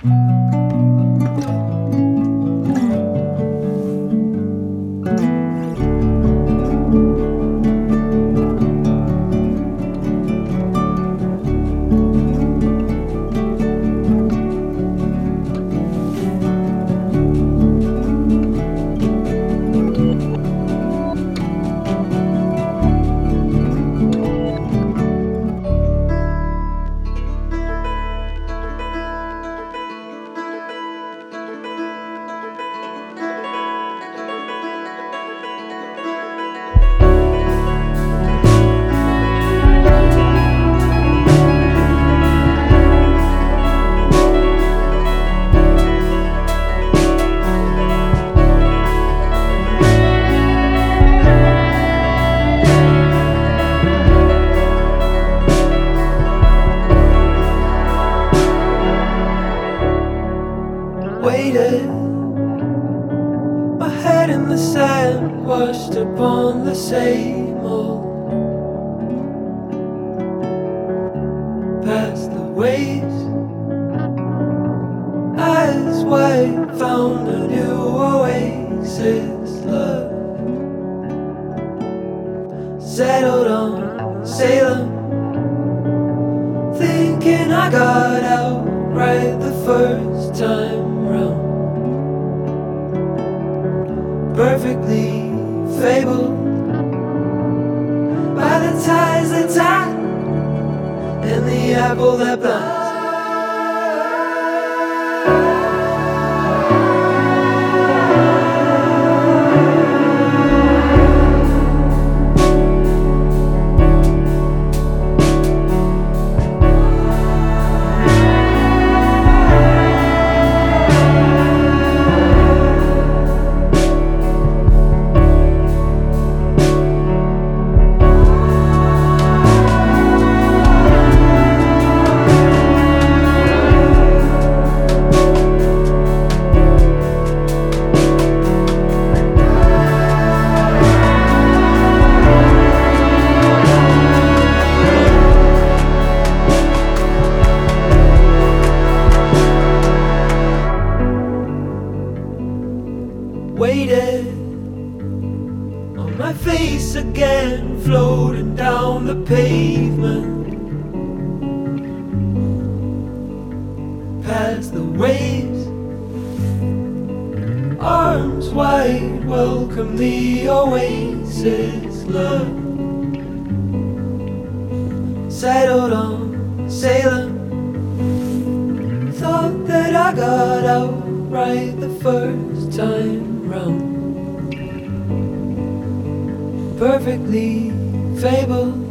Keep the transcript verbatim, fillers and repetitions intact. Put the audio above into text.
Waited, my head in the sand, washed upon the same old. Past the waves, eyes wide, found a new oasis. Love settled on Salem, thinking I got out right the first time round. Perfectly fabled by the ties that tie and the apple that blinds. Waited on my face again, floating down the pavement, past the waves, arms wide, welcome the oasis. Love settled on Salem, thought that I got out right the first time round. Perfectly fabled